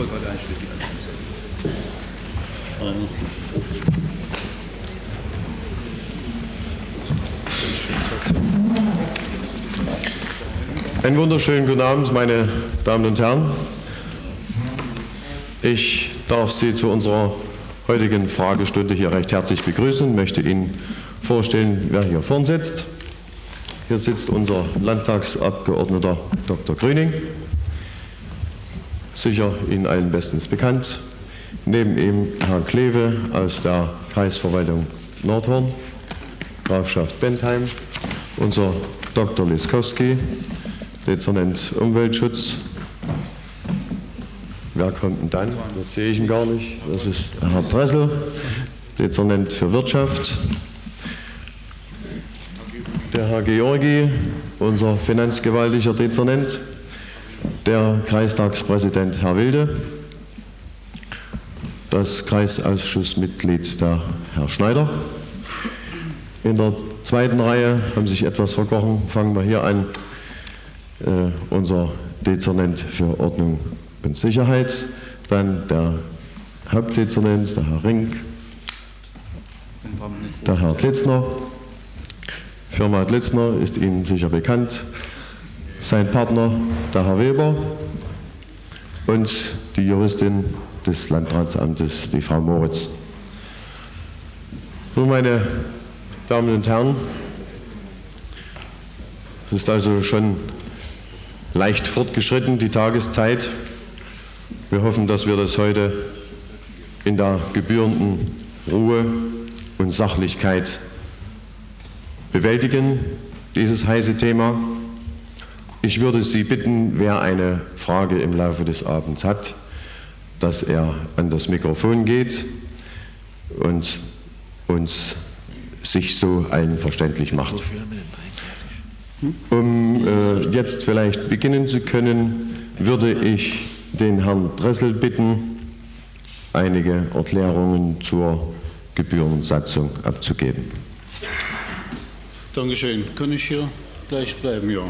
Volker einschließlich. Einen wunderschönen guten Abend, meine Damen und Herren. Ich darf Sie zu unserer heutigen Fragestunde hier recht herzlich begrüßen und möchte Ihnen vorstellen, wer hier vorn sitzt. Hier sitzt unser Landtagsabgeordneter Dr. Grüning, sicher Ihnen allen bestens bekannt. Neben ihm Herr Kleve aus der Kreisverwaltung Nordhorn, Grafschaft Bentheim, unser Dr. Liskowski, Dezernent Umweltschutz. Wer kommt denn dann? Das sehe ich ihn gar nicht. Das ist Herr Dressel, Dezernent für Wirtschaft. Der Herr Georgi, unser finanzgewaltiger Dezernent. Der Kreistagspräsident Herr Wilde. Das Kreisausschussmitglied der Herr Schneider. In der zweiten Reihe haben sich etwas verkrochen. Fangen wir hier an. Unser Dezernent für Ordnung und Sicherheit, dann der Hauptdezernent, der Herr Rink, der Herr Klitzner. Firma Klitzner ist Ihnen sicher bekannt. Sein Partner, der Herr Weber, und die Juristin des Landratsamtes, die Frau Moritz. Nun, meine Damen und Herren, es ist also schon leicht fortgeschritten, die Tageszeit. Wir hoffen, dass wir das heute in der gebührenden Ruhe und Sachlichkeit bewältigen, dieses heiße Thema. Ich würde Sie bitten, wer eine Frage im Laufe des Abends hat, dass er an das Mikrofon geht und uns sich so allen verständlich macht. Um jetzt vielleicht beginnen zu können, würde ich den Herrn Dressel bitten, einige Erklärungen zur Gebührensatzung abzugeben. Dankeschön. Kann ich hier gleich bleiben? Ja.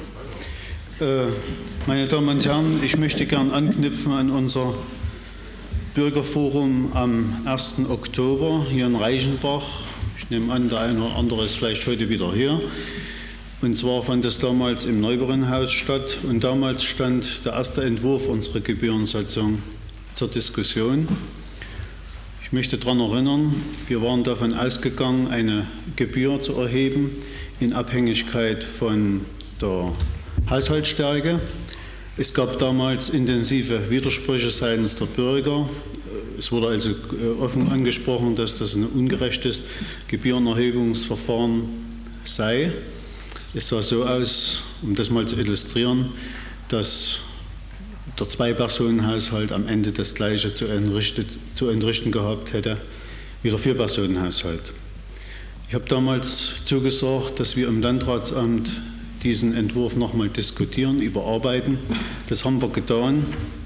Meine Damen und Herren, ich möchte gern anknüpfen an unser Bürgerforum am 1. Oktober hier in Reichenbach. Ich nehme an, der eine oder andere ist vielleicht heute wieder hier. Und zwar fand es damals im Neubauernhaus statt und damals stand der erste Entwurf unserer Gebührensatzung zur Diskussion. Ich möchte daran erinnern, wir waren davon ausgegangen, eine Gebühr zu erheben in Abhängigkeit von der Haushaltsstärke. Es gab damals intensive Widersprüche seitens der Bürger. Es wurde also offen angesprochen, dass das ein ungerechtes Gebührenerhebungsverfahren sei. Es sah so aus, um das mal zu illustrieren, dass der Zwei-Personen-Haushalt am Ende das Gleiche zu entrichten gehabt hätte wie der Vier-Personen-Haushalt. Ich habe damals zugesagt, dass wir im Landratsamt diesen Entwurf nochmal diskutieren, überarbeiten. Das haben wir getan.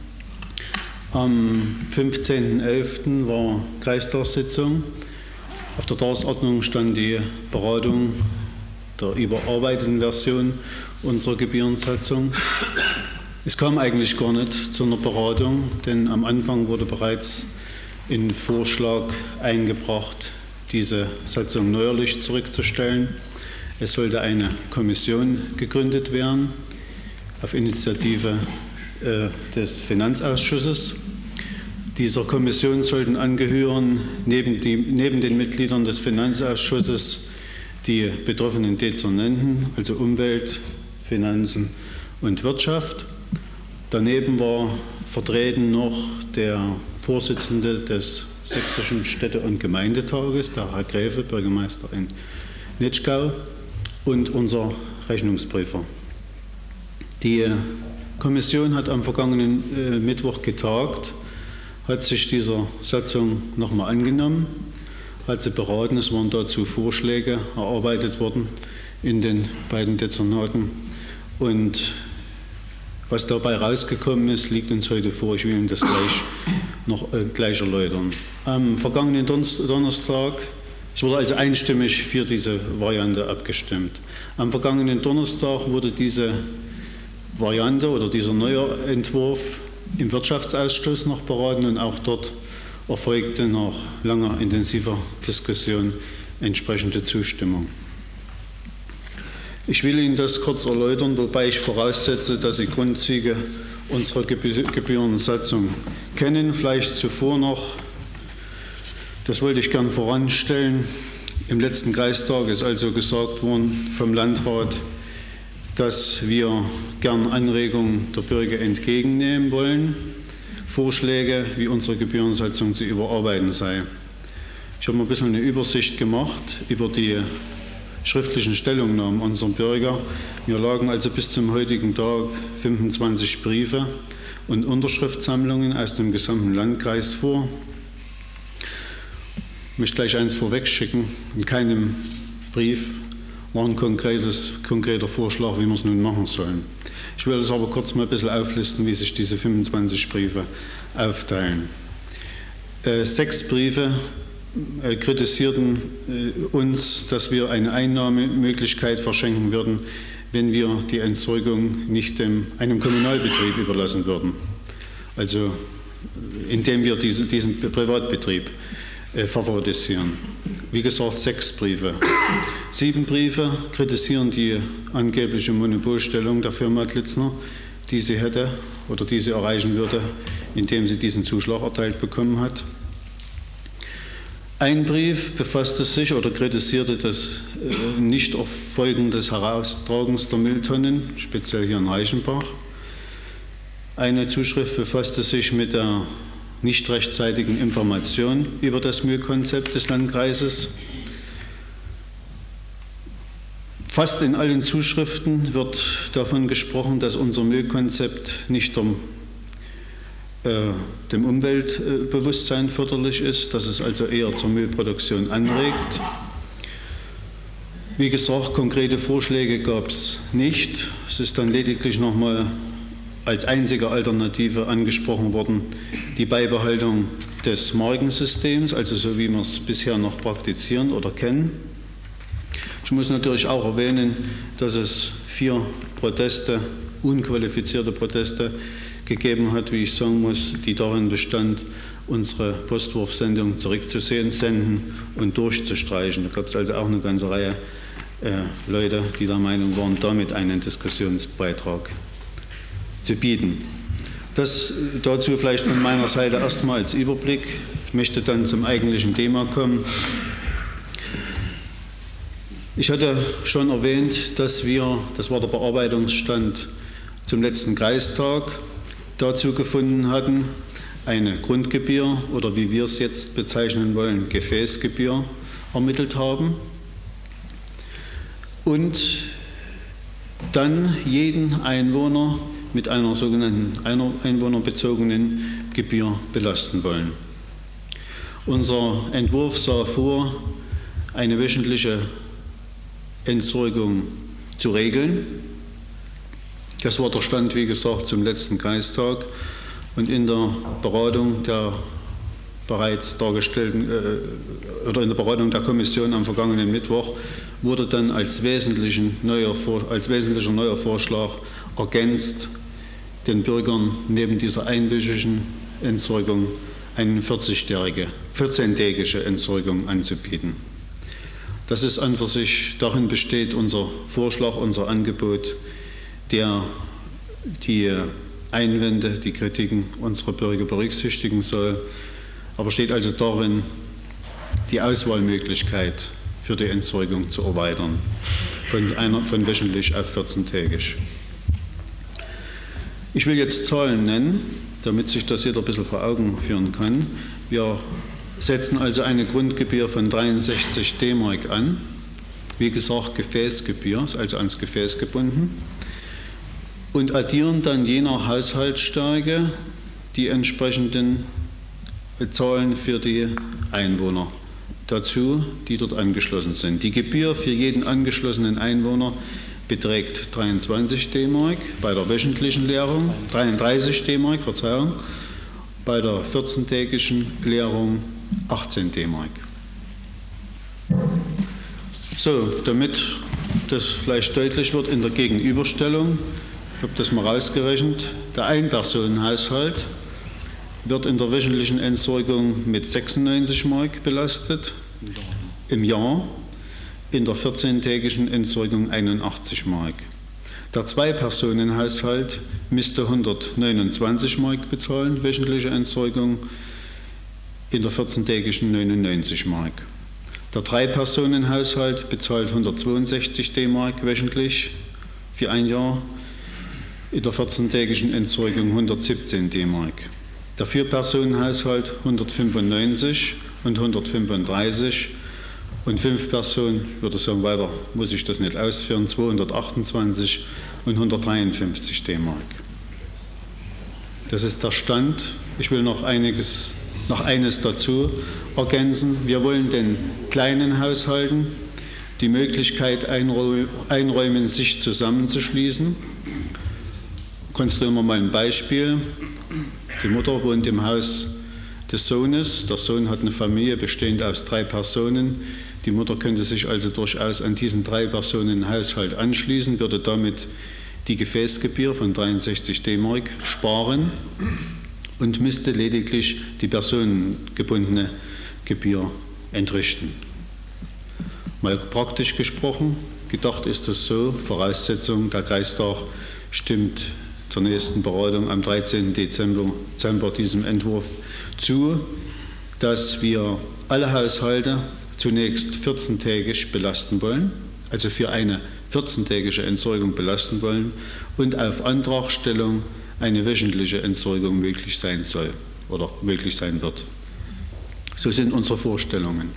Am 15.11. war Kreistagssitzung. Auf der Tagesordnung stand die Beratung der überarbeiteten Version unserer Gebührensatzung. Es kam eigentlich gar nicht zu einer Beratung, denn am Anfang wurde bereits ein Vorschlag eingebracht, diese Satzung neuerlich zurückzustellen. Es sollte eine Kommission gegründet werden, auf Initiative des Finanzausschusses. Dieser Kommission sollten angehören, neben den Mitgliedern des Finanzausschusses, die betroffenen Dezernenten, also Umwelt, Finanzen und Wirtschaft. Daneben war vertreten noch der Vorsitzende des Sächsischen Städte- und Gemeindetages, der Herr Gräfe, Bürgermeister in Nitschgau, und unser Rechnungsprüfer. Die Kommission hat am vergangenen Mittwoch getagt, hat sich dieser Satzung nochmal angenommen, hat sie beraten. Es waren dazu Vorschläge erarbeitet worden in den beiden Dezernaten. Und was dabei rausgekommen ist, liegt uns heute vor. Ich will Ihnen das gleich erläutern. Am vergangenen Donnerstag, es wurde also einstimmig für diese Variante abgestimmt. Am vergangenen Donnerstag wurde diese Variante oder dieser neue Entwurf im Wirtschaftsausschuss noch beraten und auch dort erfolgte nach langer intensiver Diskussion entsprechende Zustimmung. Ich will Ihnen das kurz erläutern, wobei ich voraussetze, dass Sie Grundzüge unserer Gebührensatzung kennen. Vielleicht zuvor noch, das wollte ich gern voranstellen, im letzten Kreistag ist also gesagt worden vom Landrat, dass wir gern Anregungen der Bürger entgegennehmen wollen, Vorschläge, wie unsere Gebührensatzung zu überarbeiten sei. Ich habe mir ein bisschen eine Übersicht gemacht über die schriftlichen Stellungnahmen unserer Bürger. Mir lagen also bis zum heutigen Tag 25 Briefe und Unterschriftsammlungen aus dem gesamten Landkreis vor. Ich möchte gleich eins vorwegschicken: In keinem Brief war ein konkreter Vorschlag, wie wir es nun machen sollen. Ich will das aber kurz mal ein bisschen auflisten, wie sich diese 25 Briefe aufteilen. 6 Briefe kritisierten uns, dass wir eine Einnahmemöglichkeit verschenken würden, wenn wir die Entsorgung nicht einem Kommunalbetrieb überlassen würden, also indem wir diesen Privatbetrieb favorisieren. Wie gesagt, 6 Briefe. 7 Briefe kritisieren die angebliche Monopolstellung der Firma Glitzner, die sie hätte oder die sie erreichen würde, indem sie diesen Zuschlag erteilt bekommen hat. Ein Brief befasste sich oder kritisierte das Nichterfolgen des Heraustragens der Mülltonnen, speziell hier in Reichenbach. Eine Zuschrift befasste sich mit der nicht rechtzeitigen Information über das Müllkonzept des Landkreises. Fast in allen Zuschriften wird davon gesprochen, dass unser Müllkonzept nicht dem Umweltbewusstsein förderlich ist, dass es also eher zur Müllproduktion anregt. Wie gesagt, konkrete Vorschläge gab es nicht. Es ist dann lediglich nochmal als einzige Alternative angesprochen worden die Beibehaltung des Markensystems, also so wie wir es bisher noch praktizieren oder kennen. Ich muss natürlich auch erwähnen, dass es 4 Proteste, unqualifizierte Proteste gegeben hat, wie ich sagen muss, die darin bestand, unsere Postwurfsendung zurückzusenden und durchzustreichen. Da gab es also auch eine ganze Reihe Leute, die der Meinung waren, damit einen Diskussionsbeitrag zu bieten. Das dazu vielleicht von meiner Seite erstmal als Überblick. Ich möchte dann zum eigentlichen Thema kommen. Ich hatte schon erwähnt, dass wir, das war der Bearbeitungsstand zum letzten Kreistag, dazu gefunden hatten, eine Grundgebühr oder wie wir es jetzt bezeichnen wollen, Gefäßgebühr ermittelt haben und dann jeden Einwohner mit einer sogenannten einwohnerbezogenen Gebühr belasten wollen. Unser Entwurf sah vor, eine wöchentliche Entsorgung zu regeln. Das war der Stand, wie gesagt, zum letzten Kreistag. Und in der Beratung der bereits dargestellten oder in der Beratung der Kommission am vergangenen Mittwoch wurde dann als wesentlicher neuer Vorschlag ergänzt, den Bürgern neben dieser einwöchigen Entsorgung eine 14-tägige Entsorgung anzubieten. Das ist an für sich, darin besteht unser Vorschlag, unser Angebot, der die Einwände, die Kritiken unserer Bürger berücksichtigen soll, aber steht also darin, die Auswahlmöglichkeit für die Entsorgung zu erweitern, von wöchentlich auf 14-tägig. Ich will jetzt Zahlen nennen, damit sich das jeder ein bisschen vor Augen führen kann. Wir setzen also eine Grundgebühr von 63 D-Mark an. Wie gesagt, Gefäßgebühr, ist also ans Gefäß gebunden. Und addieren dann je nach Haushaltsstärke die entsprechenden Zahlen für die Einwohner dazu, die dort angeschlossen sind. Die Gebühr für jeden angeschlossenen Einwohner beträgt 23 D-Mark bei der wöchentlichen Leerung, 33 D-Mark, Verzeihung, bei der 14-tägigen Leerung 18 D-Mark. So, damit das vielleicht deutlich wird in der Gegenüberstellung, ich habe das mal rausgerechnet, der Einpersonenhaushalt wird in der wöchentlichen Entsorgung mit 96 Mark belastet im Jahr, in der 14-tägigen Entsorgung 81 Mark. Der Zwei-Personen-Haushalt müsste 129 Mark bezahlen, wöchentliche Entsorgung, in der 14-tägigen 99 Mark. Der Drei-Personen-Haushalt bezahlt 162 D-Mark wöchentlich für ein Jahr, in der 14-tägigen Entsorgung 117 D-Mark. Der Vier-Personen-Haushalt 195 und 135 und 5 Personen, ich würde sagen, weiter muss ich das nicht ausführen, 228 und 153 D-Mark. Das ist der Stand. Ich will noch eines dazu ergänzen. Wir wollen den kleinen Haushalten die Möglichkeit einräumen, sich zusammenzuschließen. Konstruieren wir mal ein Beispiel. Die Mutter wohnt im Haus des Sohnes. Der Sohn hat eine Familie bestehend aus 3 Personen. Die Mutter könnte sich also durchaus an diesen 3-Personen-Haushalt anschließen, würde damit die Gefäßgebühr von 63 D-Mark sparen und müsste lediglich die personengebundene Gebühr entrichten. Mal praktisch gesprochen, gedacht ist das so, Voraussetzung, der Kreistag stimmt zur nächsten Beratung am 13. Dezember diesem Entwurf zu, dass wir alle Haushalte zunächst 14-tägig belasten wollen, also für eine 14-tägige Entsorgung belasten wollen und auf Antragstellung eine wöchentliche Entsorgung möglich sein soll oder möglich sein wird. So sind unsere Vorstellungen.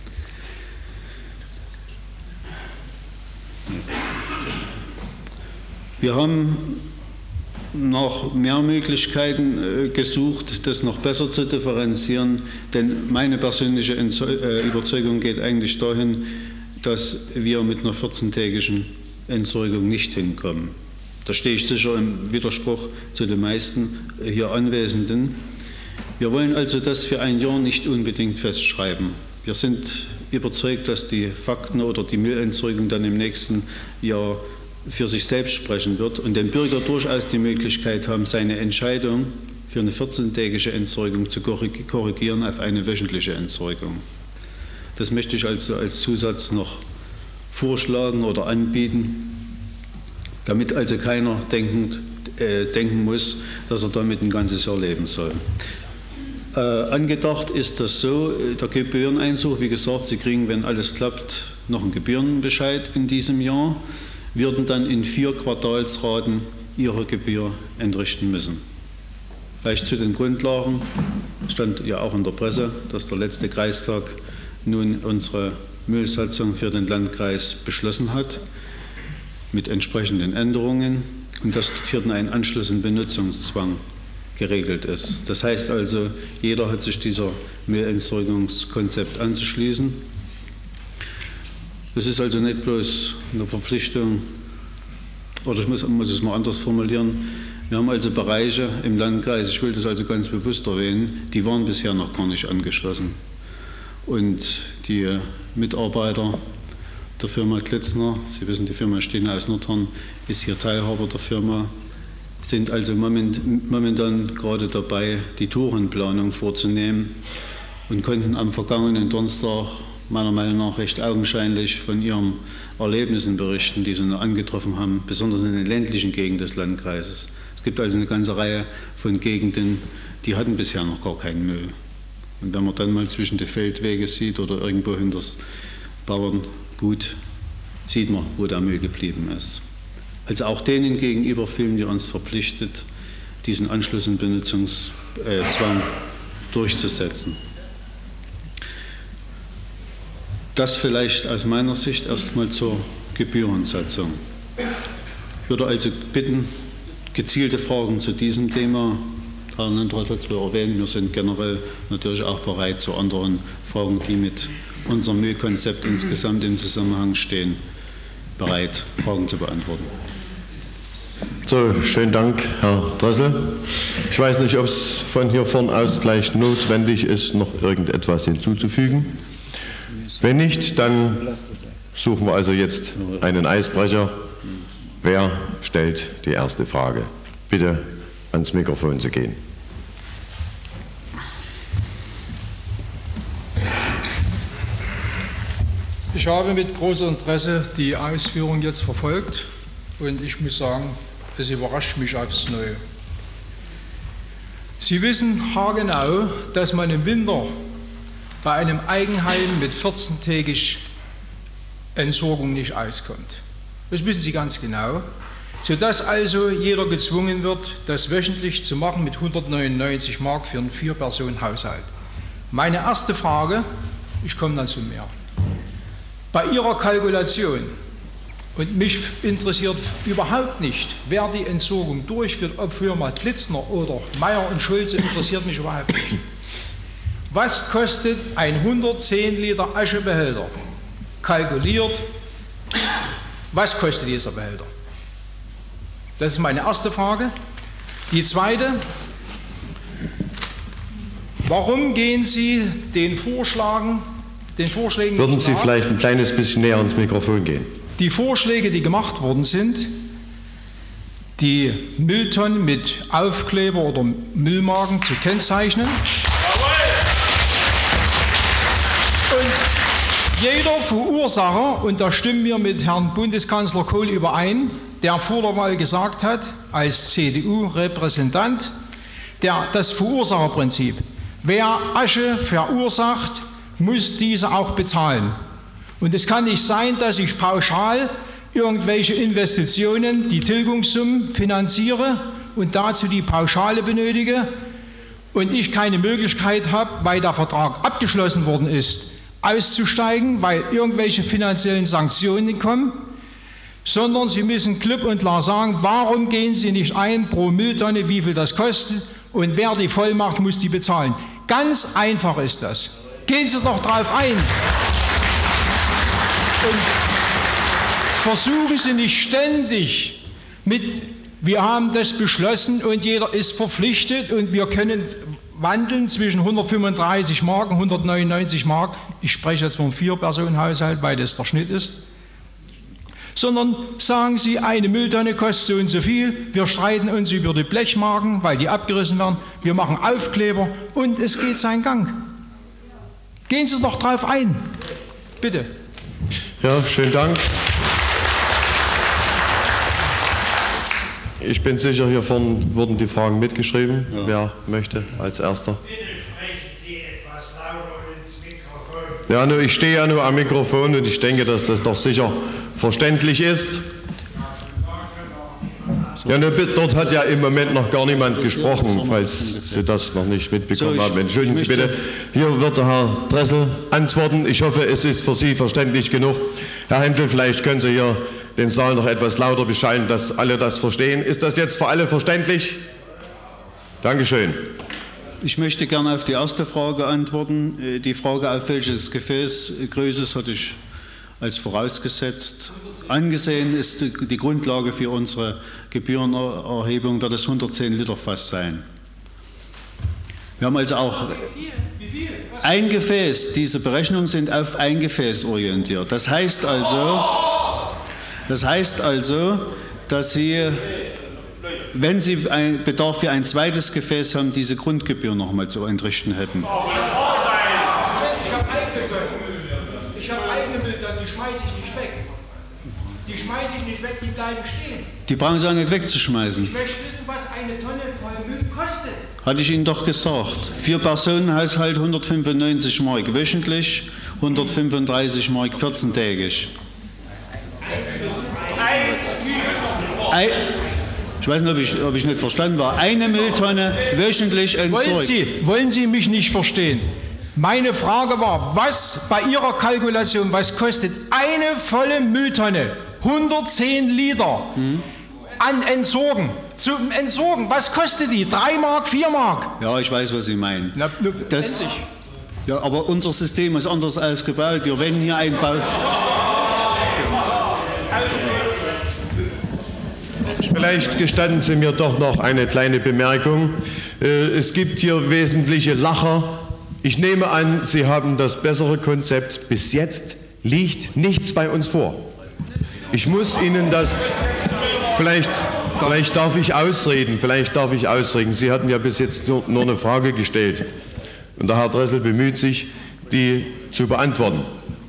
Wir haben nach mehr Möglichkeiten gesucht, das noch besser zu differenzieren, denn meine persönliche Überzeugung geht eigentlich dahin, dass wir mit einer 14-tägigen Entsorgung nicht hinkommen. Da stehe ich sicher im Widerspruch zu den meisten hier Anwesenden. Wir wollen also das für ein Jahr nicht unbedingt festschreiben. Wir sind überzeugt, dass die Fakten oder die Müllentsorgung dann im nächsten Jahr für sich selbst sprechen wird und den Bürger durchaus die Möglichkeit haben, seine Entscheidung für eine 14-tägige Entsorgung zu korrigieren auf eine wöchentliche Entsorgung. Das möchte ich also als Zusatz noch vorschlagen oder anbieten, damit also keiner denken muss, dass er damit ein ganzes Jahr leben soll. Angedacht ist das so, der Gebühreneinzug, wie gesagt, Sie kriegen, wenn alles klappt, noch einen Gebührenbescheid in diesem Jahr, würden dann in 4 Quartalsraten ihre Gebühr entrichten müssen. Vielleicht zu den Grundlagen, stand ja auch in der Presse, dass der letzte Kreistag nun unsere Müllsatzung für den Landkreis beschlossen hat, mit entsprechenden Änderungen und dass hier ein Anschluss- und Benutzungszwang geregelt ist. Das heißt also, jeder hat sich dieser Müllentsorgungskonzept anzuschließen. Es ist also nicht bloß eine Verpflichtung, oder ich muss es mal anders formulieren, wir haben also Bereiche im Landkreis, ich will das also ganz bewusst erwähnen, die waren bisher noch gar nicht angeschlossen. Und die Mitarbeiter der Firma Klitzner, Sie wissen, die Firma Stehne aus Nordhorn ist hier Teilhaber der Firma, sind also momentan gerade dabei, die Tourenplanung vorzunehmen und konnten am vergangenen Donnerstag meiner Meinung nach recht augenscheinlich von ihren Erlebnissen berichten, die sie noch angetroffen haben, besonders in den ländlichen Gegenden des Landkreises. Es gibt also eine ganze Reihe von Gegenden, die hatten bisher noch gar keinen Müll. Und wenn man dann mal zwischen die Feldwege sieht oder irgendwo hinter das Bauerngut, sieht man, wo der Müll geblieben ist. Also auch denen gegenüber fühlen wir uns verpflichtet, diesen Anschluss- und Benutzungszwang durchzusetzen. Das vielleicht aus meiner Sicht erstmal zur Gebührensatzung. Ich würde also bitten, gezielte Fragen zu diesem Thema. Herr Landrat hat es erwähnt, wir sind generell natürlich auch bereit zu anderen Fragen, die mit unserem Müllkonzept insgesamt im Zusammenhang stehen, bereit, Fragen zu beantworten. So, schönen Dank, Herr Dressel. Ich weiß nicht, ob es von hier vorn aus gleich notwendig ist, noch irgendetwas hinzuzufügen. Wenn nicht, dann suchen wir also jetzt einen Eisbrecher. Wer stellt die erste Frage? Bitte ans Mikrofon zu gehen. Ich habe mit großem Interesse die Ausführungen jetzt verfolgt und ich muss sagen, es überrascht mich aufs Neue. Sie wissen haargenau, dass man im Winter bei einem Eigenheim mit 14-tägig Entsorgung nicht auskommt. Das wissen Sie ganz genau, sodass also jeder gezwungen wird, das wöchentlich zu machen mit 199 Mark für einen 4-Personen-Haushalt. Meine erste Frage, ich komme dann zu mehr. Bei Ihrer Kalkulation, und mich interessiert überhaupt nicht, wer die Entsorgung durchführt, ob Firma Klitzner oder Meyer und Schulze, interessiert mich überhaupt nicht. Was kostet ein 110 Liter Aschebehälter? Kalkuliert, was kostet dieser Behälter? Das ist meine erste Frage. Die zweite, warum gehen Sie den Vorschlägen Würden Sie vielleicht ein kleines bisschen näher ans Mikrofon gehen? Die Vorschläge, die gemacht worden sind, die Mülltonnen mit Aufkleber oder Müllmarken zu kennzeichnen. Und jeder Verursacher, und da stimmen wir mit Herrn Bundeskanzler Kohl überein, der vor der Wahl gesagt hat, als CDU-Repräsentant, das Verursacherprinzip. Wer Asche verursacht, muss diese auch bezahlen. Und es kann nicht sein, dass ich pauschal irgendwelche Investitionen, die Tilgungssummen finanziere und dazu die Pauschale benötige und ich keine Möglichkeit habe, weil der Vertrag abgeschlossen worden ist, auszusteigen, weil irgendwelche finanziellen Sanktionen kommen, sondern Sie müssen klipp und klar sagen, warum gehen Sie nicht ein pro Mülltonne, wie viel das kostet und wer die voll macht, muss die bezahlen. Ganz einfach ist das. Gehen Sie doch drauf ein. Und versuchen Sie nicht ständig wir haben das beschlossen und jeder ist verpflichtet und wir können wandeln zwischen 135 Mark und 199 Mark. Ich spreche jetzt vom 4-Personen-Haushalt, weil das der Schnitt ist. Sondern sagen Sie, eine Mülltonne kostet so und so viel, wir streiten uns über die Blechmarken, weil die abgerissen werden, wir machen Aufkleber und es geht seinen Gang. Gehen Sie doch drauf ein, bitte. Ja, schönen Dank. Ich bin sicher, hier vorne wurden die Fragen mitgeschrieben. Ja. Wer möchte als Erster? Bitte sprechen Sie etwas lauter ins Mikrofon. Ja, nur, ich stehe ja nur am Mikrofon und ich denke, dass das doch sicher verständlich ist. Ja, nur, dort hat ja im Moment noch gar niemand gesprochen, falls Sie das noch nicht mitbekommen haben. Entschuldigen Sie bitte. Hier wird der Herr Dressel antworten. Ich hoffe, es ist für Sie verständlich genug. Herr Händel, vielleicht können Sie hier den Saal noch etwas lauter beschallen, dass alle das verstehen. Ist das jetzt für alle verständlich? Dankeschön. Ich möchte gerne auf die erste Frage antworten. Die Frage, auf welches Gefäßgröße, das hatte ich als vorausgesetzt angesehen, ist die Grundlage für unsere Gebührenerhebung, wird es 110 Liter Fass sein. Wir haben also auch ein Gefäß, diese Berechnungen sind auf ein Gefäß orientiert. Das heißt also, dass Sie, wenn Sie Bedarf für ein zweites Gefäß haben, diese Grundgebühr nochmal zu entrichten hätten. Ich habe eigene Mülltonnen, die schmeiße ich nicht weg. Die schmeiße ich nicht weg, die bleiben stehen. Die brauchen Sie auch nicht wegzuschmeißen. Ich möchte wissen, was eine Tonne voll Müll kostet. Hatte ich Ihnen doch gesagt. 4-Personen-Haushalt 195 Mark wöchentlich, 135 Mark 14-tägig. Ich weiß nicht, ob ich nicht verstanden war. Eine Mülltonne wöchentlich entsorgt. Wollen Sie mich nicht verstehen? Meine Frage war, was bei Ihrer Kalkulation, was kostet eine volle Mülltonne, 110 Liter an Entsorgen, zum Entsorgen, was kostet die? 3 Mark, 4 Mark? Ja, ich weiß, was Sie meinen. Ja, aber unser System ist anders ausgebaut. Wir wenden hier einen Bau. Vielleicht gestatten Sie mir doch noch eine kleine Bemerkung. Es gibt hier wesentliche Lacher. Ich nehme an, Sie haben das bessere Konzept. Bis jetzt liegt nichts bei uns vor. Ich muss Ihnen das... Vielleicht darf ich ausreden. Sie hatten ja bis jetzt nur eine Frage gestellt. Und der Herr Dressel bemüht sich, die zu beantworten.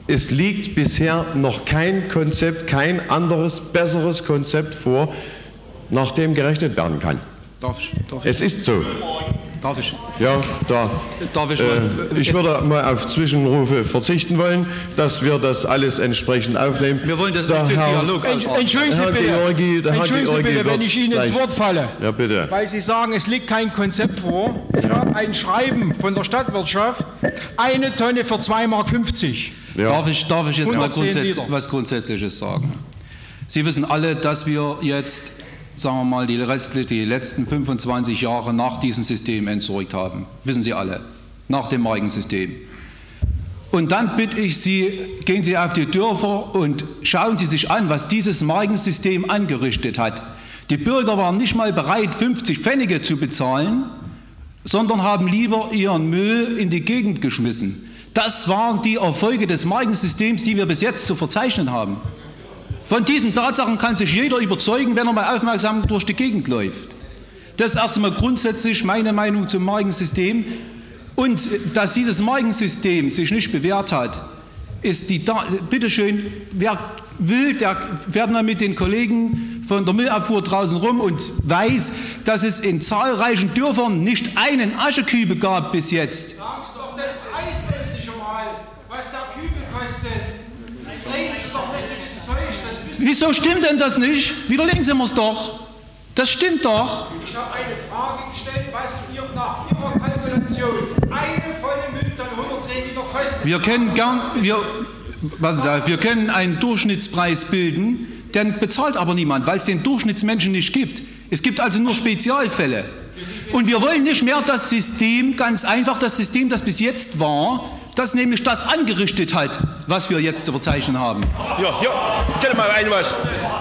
es liegt bisher noch kein Konzept, kein anderes, besseres Konzept vor, nach dem gerechnet werden kann. Darf ich? Es ist so. Darf ich? Ja, ich würde mal auf Zwischenrufe verzichten wollen, dass wir das alles entsprechend aufnehmen. Wir wollen das nicht zum Dialog ausarten. Entschuldigen Sie bitte, wenn ich Ihnen ins Wort falle. Ja, bitte. Weil Sie sagen, es liegt kein Konzept vor. Ich habe ein Schreiben von der Stadtwirtschaft, 1 Tonne für 2,50 Mark. Ja. Darf ich jetzt mal 110 Liter. was Grundsätzliches sagen? Sie wissen alle, dass wir jetzt, sagen wir mal, die letzten 25 Jahre nach diesem System entsorgt haben. Wissen Sie alle, nach dem Markensystem. Und dann bitte ich Sie, gehen Sie auf die Dörfer und schauen Sie sich an, was dieses Markensystem angerichtet hat. Die Bürger waren nicht mal bereit, 50 Pfennige zu bezahlen, sondern haben lieber ihren Müll in die Gegend geschmissen. Das waren die Erfolge des Markensystems, die wir bis jetzt zu verzeichnen haben. Von diesen Tatsachen kann sich jeder überzeugen, wenn er mal aufmerksam durch die Gegend läuft. Das ist erst einmal grundsätzlich meine Meinung zum Markensystem. Und dass dieses Markensystem sich nicht bewährt hat, ist bitteschön, wer will, der fährt mal mit den Kollegen von der Müllabfuhr draußen rum und weiß, dass es in zahlreichen Dörfern nicht einen Aschekübel gab bis jetzt. Sagen Sie doch den Preis endlich mal, was der Kübel kostet. Reden Sie doch lästiges Zeug. Wieso stimmt denn das nicht? Widerlegen Sie mir's doch. Das stimmt doch. Ich habe eine Frage gestellt, was ihr nach Ihrer Kalkulation eine volle Mülltonne 110 Liter kostet. Wir können einen Durchschnittspreis bilden, den bezahlt aber niemand, weil es den Durchschnittsmenschen nicht gibt. Es gibt also nur Spezialfälle. Und wir wollen nicht mehr das System, ganz einfach das System, das bis jetzt war, das nämlich das angerichtet hat, was wir jetzt zu verzeichnen haben. Ja, ich hätte mal was.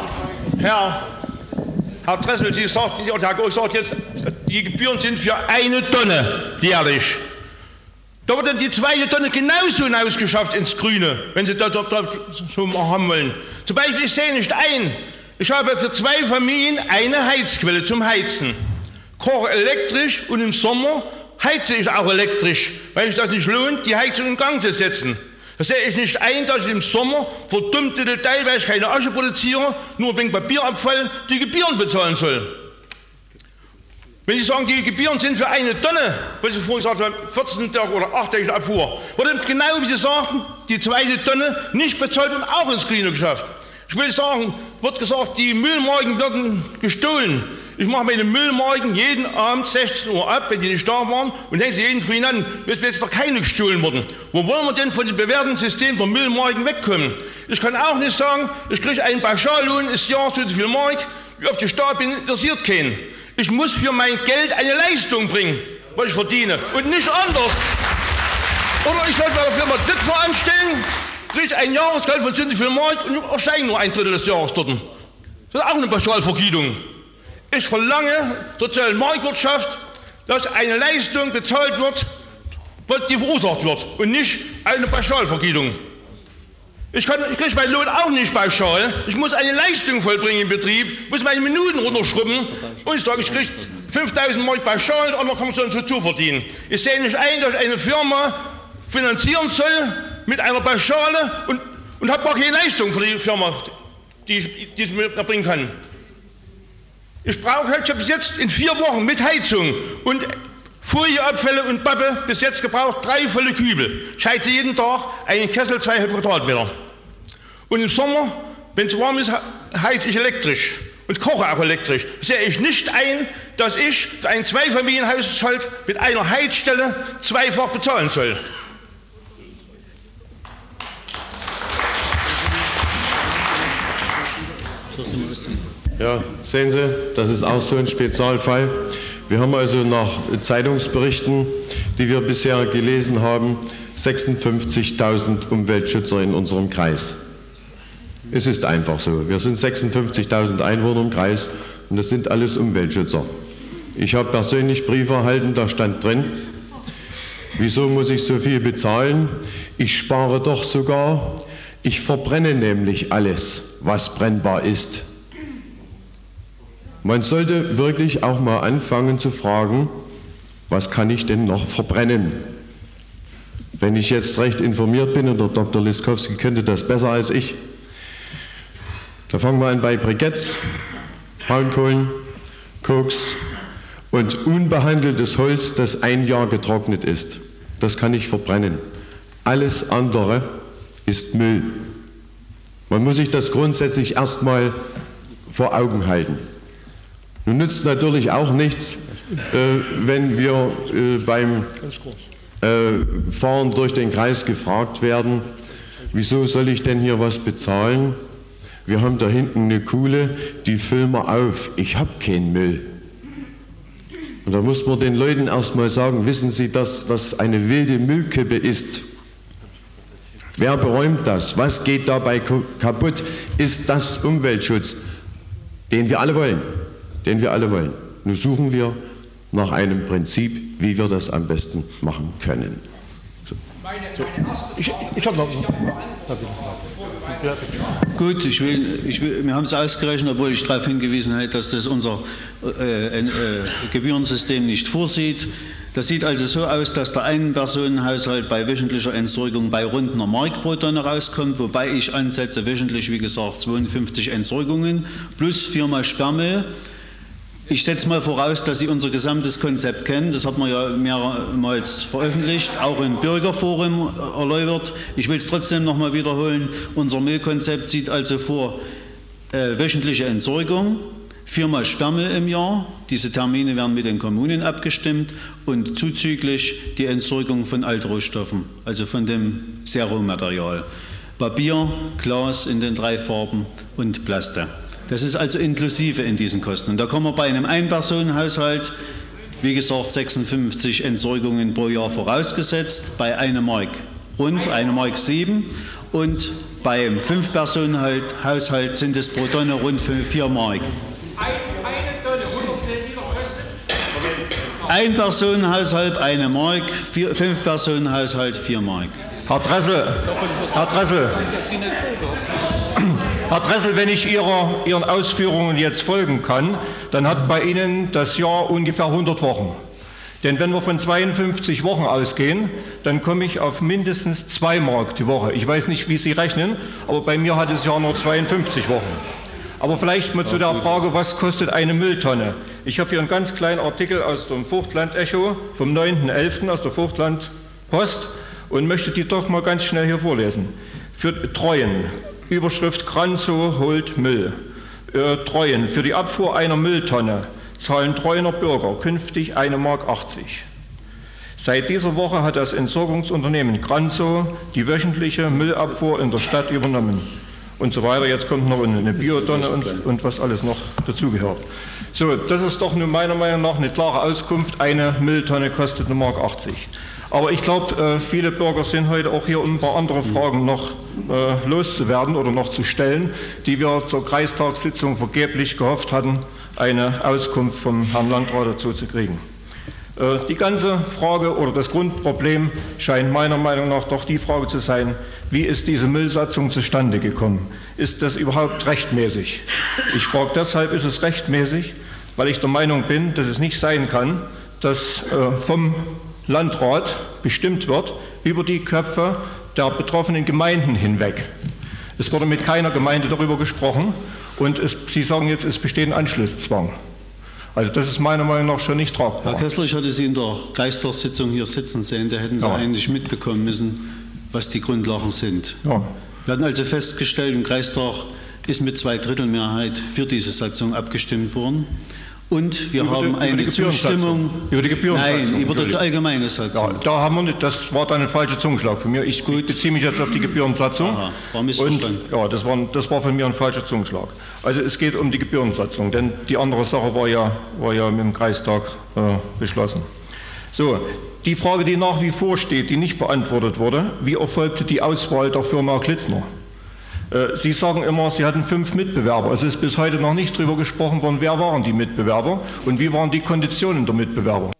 Herr Dressel, Herr Goch sagt jetzt, die Gebühren sind für 1 Tonne jährlich. Da wird dann die 2. Tonne genauso hinausgeschafft ins Grüne, wenn Sie das so haben wollen. Zum Beispiel, ich sehe nicht ein, ich habe für 2 Familien eine Heizquelle zum Heizen. Koche elektrisch und im Sommer heize ich auch elektrisch, weil sich das nicht lohnt, die Heizung in Gang zu setzen. Da sehe ich nicht ein, dass ich im Sommer verdummte Detail, weil ich keine Asche produziere, nur wegen Papierabfall, die Gebühren bezahlen soll. Wenn Sie sagen, die Gebühren sind für 1 Tonne, was Sie vorhin gesagt haben, 14 Tage oder 8-tägige Abfuhr, wurde genau wie Sie sagten, die 2. Tonne nicht bezahlt und auch ins Grüne geschafft. Ich will sagen, wird gesagt, die Müllmarken werden gestohlen. Ich mache meine Müllmarken jeden Abend 16 Uhr ab, wenn die nicht da waren, und hänge sie jeden Früh an, bis jetzt noch keine gestohlen wurden. Wo wollen wir denn von dem bewährten System der Müllmarken wegkommen? Ich kann auch nicht sagen, ich kriege einen Pauschallohn, ist Jahr so viel Mark, wie auf die Staat bin, interessiert keinen. Ich muss für mein Geld eine Leistung bringen, was ich verdiene, und nicht anders. Oder ich kann bei der Firma Ditzner anstellen, kriege ein Jahresgehalt von 20 viel Mark und erscheine nur 1/3 des Jahres dort. Das ist auch eine Pauschalvergütung. Ich verlange soziale Marktwirtschaft, dass eine Leistung bezahlt wird, die verursacht wird, und nicht eine Pauschalvergütung. Ich kriege meinen Lohn auch nicht pauschal. Ich muss eine Leistung vollbringen im Betrieb, muss meine Minuten runterschrubben und ich sage, ich kriege 5.000 Mark pauschal, und dann kann man so dazu verdienen. Ich sehe nicht ein, dass ich eine Firma finanzieren soll mit einer Pauschale und habe gar keine Leistung für die Firma, die ich mir erbringen kann. Ich habe bis jetzt in 4 Wochen mit Heizung und Folieabfälle und Pappe bis jetzt gebraucht 3 volle Kübel. Ich heize jeden Tag einen Kessel 2,5 Quadratmeter. Und im Sommer, wenn es warm ist, heize ich elektrisch und koche auch elektrisch. Sehe ich nicht ein, dass ich für einen Zweifamilienhaushalt mit einer Heizstelle 2-fach bezahlen soll. Ja, sehen Sie, das ist auch so ein Spezialfall. Wir haben also nach Zeitungsberichten, die wir bisher gelesen haben, 56.000 Umweltschützer in unserem Kreis. Es ist einfach so. Wir sind 56.000 Einwohner im Kreis und das sind alles Umweltschützer. Ich habe persönlich Briefe erhalten, da stand drin, wieso muss ich so viel bezahlen? Ich spare doch sogar. Ich verbrenne nämlich alles, was brennbar ist. Man sollte wirklich auch mal anfangen zu fragen, was kann ich denn noch verbrennen? wenn ich jetzt recht informiert bin, und der Dr. Liskowski könnte das besser als ich, da fangen wir an bei Briketts, Braunkohlen, Koks und unbehandeltes Holz, das 1 Jahr getrocknet ist. Das kann ich verbrennen. Alles andere ist Müll. Man muss sich das grundsätzlich erstmal vor Augen halten. Nun nützt natürlich auch nichts, wenn wir beim Fahren durch den Kreis gefragt werden, wieso soll ich denn hier was bezahlen? Wir haben da hinten eine Kuhle, die füllen wir auf. Ich habe keinen Müll. Und da muss man den Leuten erstmal sagen, wissen Sie, dass das eine wilde Müllkippe ist? Wer beräumt das? Was geht dabei kaputt? Ist das Umweltschutz, den wir alle wollen? Den wir alle wollen. Nun suchen wir nach einem Prinzip, wie wir das am besten machen können. Ich habe noch. Gut, wir haben es ausgerechnet, obwohl ich darauf hingewiesen habe, dass das unser Gebührensystem nicht vorsieht. Das sieht also so aus, dass der Ein-Personen-Haushalt bei wöchentlicher Entsorgung bei rund einer Mark pro Tonne rauskommt, wobei ich ansetze wöchentlich, wie gesagt, 52 Entsorgungen plus 4-mal Sperrmüll. Ich setze mal voraus, dass Sie unser gesamtes Konzept kennen. Das hat man ja mehrmals veröffentlicht, auch im Bürgerforum erläutert. Ich will es trotzdem noch mal wiederholen. Unser Müllkonzept sieht also vor wöchentliche Entsorgung, 4-mal Sperrmüll im Jahr. Diese Termine werden mit den Kommunen abgestimmt und zuzüglich die Entsorgung von Altrohstoffen, also von dem Zero-Material. Papier, Glas in den 3 Farben und Plaste. Das ist also inklusive in diesen Kosten. Und da kommen wir bei einem Ein-Personen-Haushalt, wie gesagt, 56 Entsorgungen pro Jahr vorausgesetzt, bei 1 Mark rund, 1,07 Mark. Und beim 5-Personen-Haushalt sind es pro Tonne rund 4 Mark. Eine Tonne, 110 Liter kostet? Ein-Personen-Haushalt 1 Mark, 5-Personen-Haushalt 4 Mark. Herr Dressel, wenn ich Ihren Ausführungen jetzt folgen kann, dann hat bei Ihnen das Jahr ungefähr 100 Wochen. Denn wenn wir von 52 Wochen ausgehen, dann komme ich auf mindestens 2 Mark die Woche. Ich weiß nicht, wie Sie rechnen, aber bei mir hat das Jahr nur 52 Wochen. Aber vielleicht mal zu der Frage, was kostet eine Mülltonne? Ich habe hier einen ganz kleinen Artikel aus dem Vogtland-Echo vom 9.11. aus der Vogtland-Post und möchte die doch mal ganz schnell hier vorlesen. Für Treuen, Überschrift Kranzow holt Müll. Treuen, für die Abfuhr einer Mülltonne zahlen Treuener Bürger künftig 1,80 Mark. Seit dieser Woche hat das Entsorgungsunternehmen Kranzow die wöchentliche Müllabfuhr in der Stadt übernommen. Und so weiter. Jetzt kommt noch eine Biotonne und was alles noch dazugehört. So, das ist doch nun meiner Meinung nach eine klare Auskunft. Eine Mülltonne kostet 1,80 Mark. Aber ich glaube, viele Bürger sind heute auch hier, um ein paar andere Fragen noch loszuwerden oder noch zu stellen, die wir zur Kreistagssitzung vergeblich gehofft hatten, eine Auskunft vom Herrn Landrat dazu zu kriegen. Die ganze Frage oder das Grundproblem scheint meiner Meinung nach doch die Frage zu sein, wie ist diese Müllsatzung zustande gekommen? Ist das überhaupt rechtmäßig? Ich frage deshalb, ist es rechtmäßig, weil ich der Meinung bin, dass es nicht sein kann, dass vom Landrat bestimmt wird über die Köpfe der betroffenen Gemeinden hinweg. Es wurde mit keiner Gemeinde darüber gesprochen und Sie sagen jetzt, es besteht ein Anschlusszwang. Also das ist meiner Meinung nach schon nicht tragbar. Herr Kessler, ich hatte Sie in der Kreistagssitzung hier sitzen sehen, da hätten Sie eigentlich mitbekommen müssen, was die Grundlagen sind. Ja. Wir hatten also festgestellt, im Kreistag ist mit 2/3 für diese Satzung abgestimmt worden. Und wir haben eine Zustimmung. Über die Gebührensatzung? Nein, über die allgemeine Satzung. Ja, da haben wir nicht, das war dann ein falscher Zungenschlag von mir. Ich beziehe mich jetzt auf die Gebührensatzung. Aha, war missverstanden. Und, ja, das war von mir ein falscher Zungenschlag. Also es geht um die Gebührensatzung, denn die andere Sache war ja mit dem Kreistag beschlossen. So, die Frage, die nach wie vor steht, die nicht beantwortet wurde, wie erfolgte die Auswahl der Firma Klitzner? Sie sagen immer, Sie hatten 5 Mitbewerber. Es ist bis heute noch nicht darüber gesprochen worden, wer waren die Mitbewerber und wie waren die Konditionen der Mitbewerber.